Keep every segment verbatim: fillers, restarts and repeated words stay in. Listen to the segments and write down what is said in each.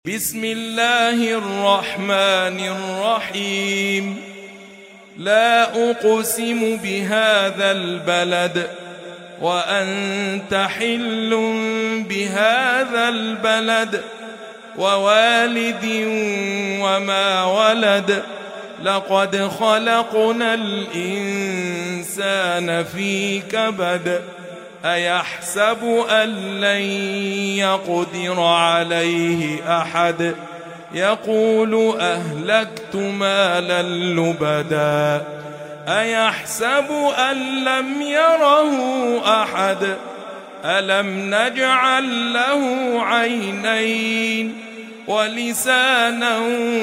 بسم الله الرحمن الرحيم. لا أقسم بهذا البلد وأنت حل بهذا البلد ووالد وما ولد لقد خلقنا الإنسان في كبد أيحسب أن لن يقدر عليه أحد يقول أهلكت مالا لبدا أيحسب أن لم يره أحد ألم نجعل له عينين ولسانا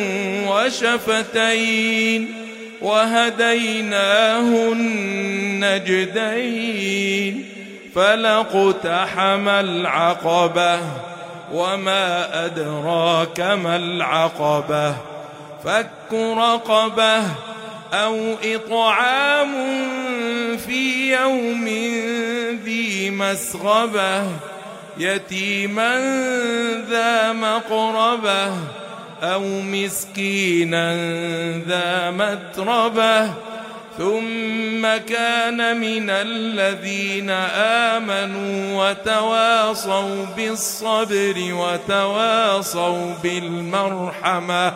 وشفتين وهديناه النجدين فلاقتحم العقبة وما أدراك ما العقبة فك رقبة أو إطعام في يوم ذي مسغبة يتيما ذا مقربة أو مسكينا ذا متربة ثم كان من الذين آمنوا وتواصوا بالصبر وتواصوا بالمرحمة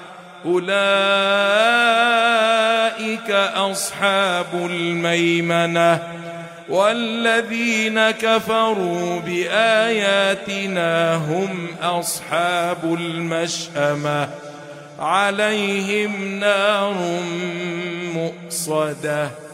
أولئك أصحاب الميمنة والذين كفروا بآياتنا هم أصحاب المشأمة عليهم نار مؤصدة.